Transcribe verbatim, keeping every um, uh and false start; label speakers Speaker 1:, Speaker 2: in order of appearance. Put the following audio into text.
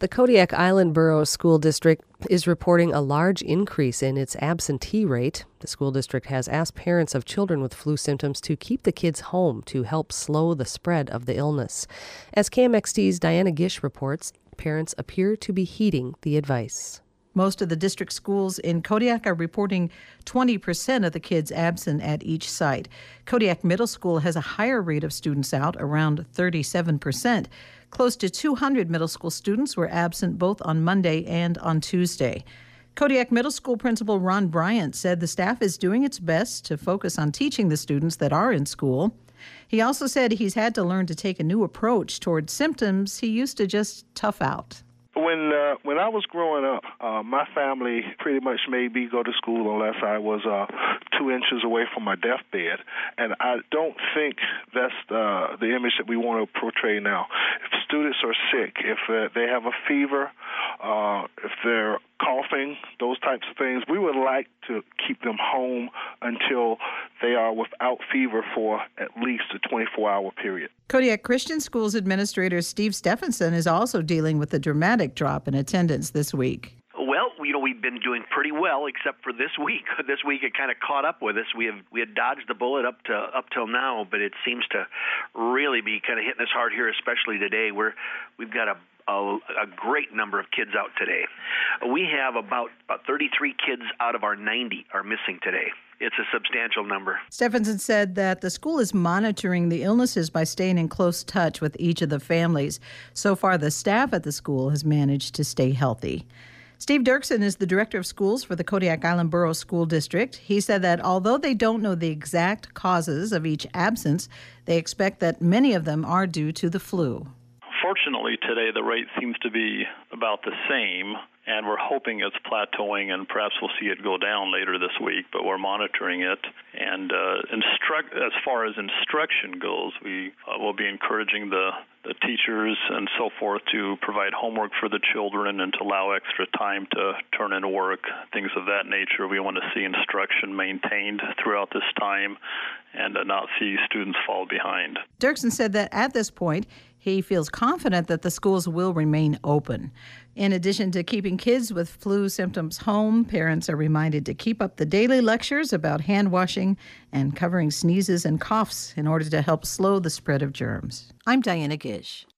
Speaker 1: The Kodiak Island Borough School District is reporting a large increase in its absentee rate. The school district has asked parents of children with flu symptoms to keep the kids home to help slow the spread of the illness. As K M X T's Diana Gish reports, parents appear to be heeding the advice.
Speaker 2: Most of the district schools in Kodiak are reporting twenty percent of the kids absent at each site. Kodiak Middle School has a higher rate of students out, around thirty-seven percent. Close to two hundred middle school students were absent both on Monday and on Tuesday. Kodiak Middle School Principal Ron Bryant said the staff is doing its best to focus on teaching the students that are in school. He also said he's had to learn to take a new approach toward symptoms he used to just tough out.
Speaker 3: When uh, when I was growing up, uh, my family pretty much made me go to school unless I was uh, two inches away from my deathbed. And I don't think that's uh, the image that we want to portray now. If students are sick, if uh, they have a fever, uh, if they're coughing, those types of things, we would like to keep them home until they are without fever for at least a twenty-four hour period.
Speaker 2: Kodiak Christian Schools Administrator Steve Stephenson is also dealing with a dramatic drop in attendance this week.
Speaker 4: Well, you know, we've been doing pretty well, except for this week. This week it kind of caught up with us. We have we had dodged the bullet up to up till now, but it seems to really be kind of hitting us hard here, especially today. We're we've got a A, a great number of kids out today. We have about, about thirty-three kids out of our ninety are missing today. It's a substantial number.
Speaker 2: Stephenson said that the school is monitoring the illnesses by staying in close touch with each of the families. So far, the staff at the school has managed to stay healthy. Steve Dirksen is the director of schools for the Kodiak Island Borough School District. He said that although they don't know the exact causes of each absence, they expect that many of them are due to the flu.
Speaker 5: Fortunately, today the rate seems to be about the same, and we're hoping it's plateauing, and perhaps we'll see it go down later this week, but we're monitoring it. And uh, instruct, as far as instruction goes, we uh, will be encouraging the, the teachers and so forth to provide homework for the children and to allow extra time to turn in work, things of that nature. We want to see instruction maintained throughout this time and uh, not see students fall behind.
Speaker 2: Dirksen said that at this point, he feels confident that the schools will remain open. In addition to keeping kids with flu symptoms home, parents are reminded to keep up the daily lectures about hand washing and covering sneezes and coughs in order to help slow the spread of germs. I'm Diana Gish.